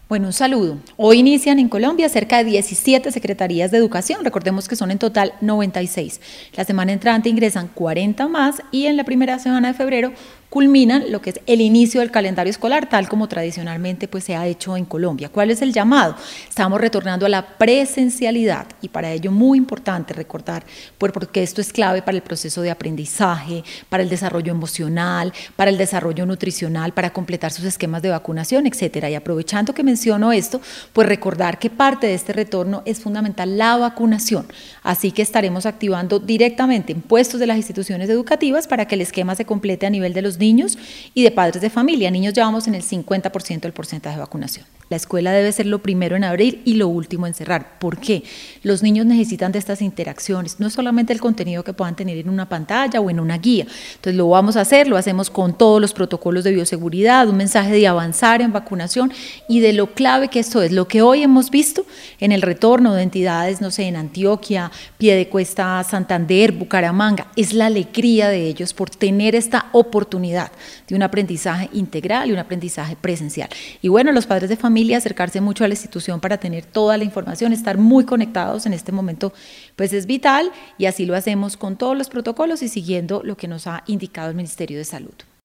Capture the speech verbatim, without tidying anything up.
Bueno, un saludo. Hoy inician en Colombia cerca de diecisiete secretarías de educación, recordemos que son en total noventa y seis. La semana entrante ingresan cuarenta más y en la primera semana de febrero culminan lo que es el inicio del calendario escolar, tal como tradicionalmente pues, se ha hecho en Colombia. ¿Cuál es el llamado? Estamos retornando a la presencialidad y para ello muy importante recordar, pues, porque esto es clave para el proceso de aprendizaje, para el desarrollo emocional, para el desarrollo nutricional, para completar sus esquemas de vacunación, etcétera. Y aprovechando que menciono esto, pues recordar que parte de este retorno es fundamental la vacunación, así que estaremos activando directamente en puestos de las instituciones educativas para que el esquema se complete a nivel de los niños y de padres de familia. Niños ya vamos en el cincuenta por ciento del porcentaje de vacunación. La escuela debe ser lo primero en abrir y lo último en cerrar. ¿Por qué? Los niños necesitan de estas interacciones, no solamente el contenido que puedan tener en una pantalla o en una guía. Entonces lo vamos a hacer, lo hacemos con todos los protocolos de bioseguridad, un mensaje de avanzar en vacunación y de lo clave que esto es. Lo que hoy hemos visto en el retorno de entidades, no sé, en Antioquia, Piedecuesta, Santander, Bucaramanga, es la alegría de ellos por tener esta oportunidad de un aprendizaje integral y un aprendizaje presencial. Y bueno, los padres de familia acercarse mucho a la institución para tener toda la información, estar muy conectados en este momento, pues es vital y así lo hacemos con todos los protocolos y siguiendo lo que nos ha indicado el Ministerio de Salud.